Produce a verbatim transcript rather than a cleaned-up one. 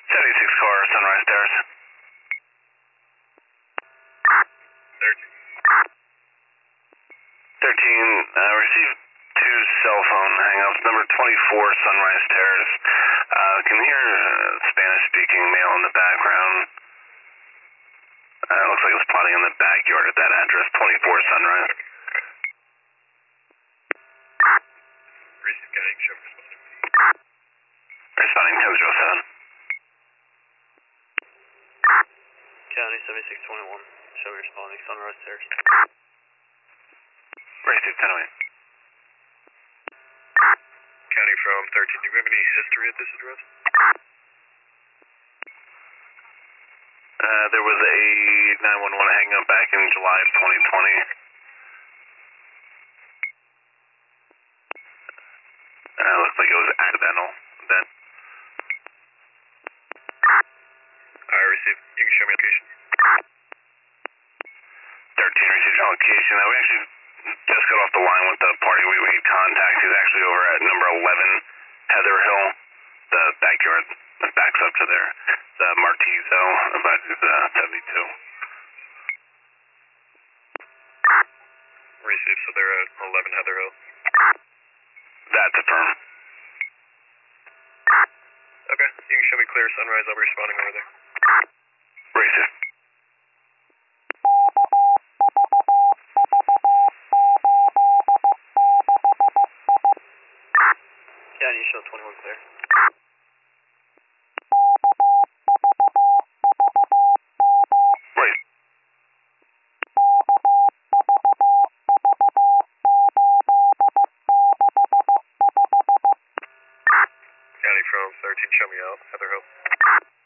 seventy-six car, Sunrise Terrace. thirteen. thirteen, uh, received two cell phone hang-ups. Number twenty-four, Sunrise Terrace. Uh, can hear uh, Spanish-speaking male in the background. Uh, looks like it's plotting in the backyard at that address, twenty-four Sunrise. Receive guiding, show responding. Responding ten oh seven. County seventy-six twenty-one, show me responding, Sunrise Terrace. Receive ten oh eight. County from thirteen, do you have any history at this address? Uh, there was a nine one one hang-up back in July of twenty twenty. Uh, looks like it was accidental then. I received. You can show me location. thirteen received your location. Uh, we actually just got off the line with the party we made contact. He's actually over at number eleven Heather Hill, the backyard that backs up to there. The Martizo, about uh, seventy-two. Received, so they're at eleven Heather Hill. That's a firm. Okay, you can show me clear Sunrise, I'll be responding over there. Racist. County, show twenty-one clear. Right. County from thirteen, show me out, Heather Hill.